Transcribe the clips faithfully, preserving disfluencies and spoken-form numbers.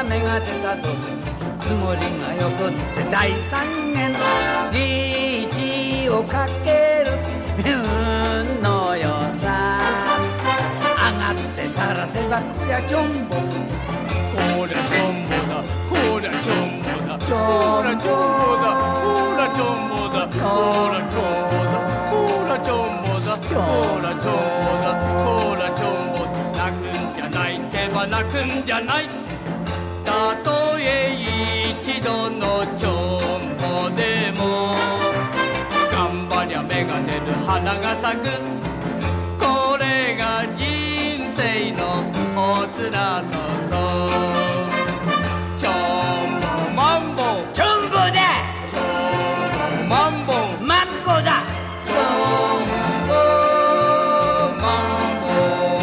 か芽が出たとつもりがよくって第三元リーチをかける運のよさ上がってさらせばこりゃジョンボほらジョンボだほらジョンボだほらジョンボだほらジョンボだほらジョンボだほらジョンボだほらジョンボだほらジョンボだ泣くんじゃないってば泣くんじゃないたとえ一度のジョンボでも頑張りゃ芽が出る花が咲くこれが人生のおつらのとチョンボマンボジョンボだチョンボマンボマンボだチョンボマンボ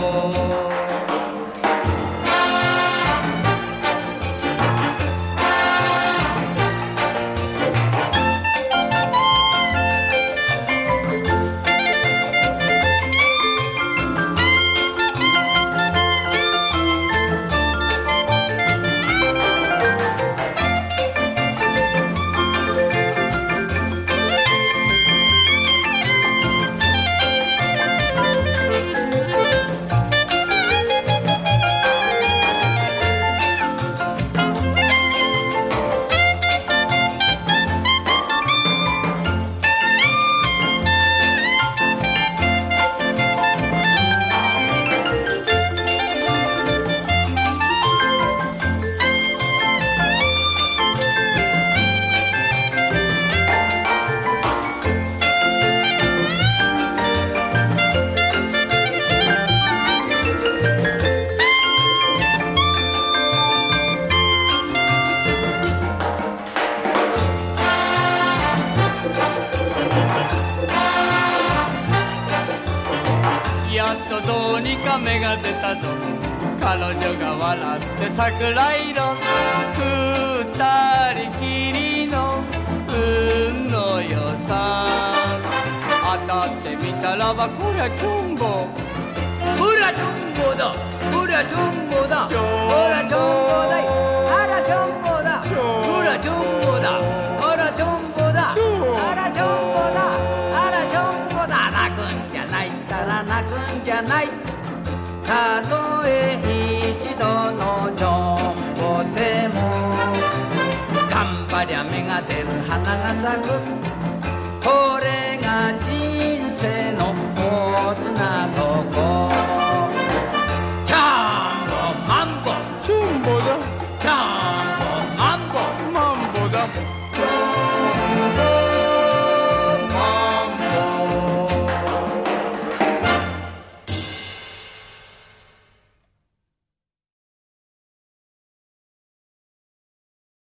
やっとどうにか芽が出たぞ彼女が笑って桜色二人きりの運のよさ当たってみたらばこりゃジョンボほらジョンボだほらジョンボだジョンボほらジョンボだあらジョンボだほらジョンボだほらジョンボだあらジョンボだあらジョンボだ泣くんじゃないったら泣くんじゃないたとえ一度のジョンボでも頑張りゃ芽が出る花が咲く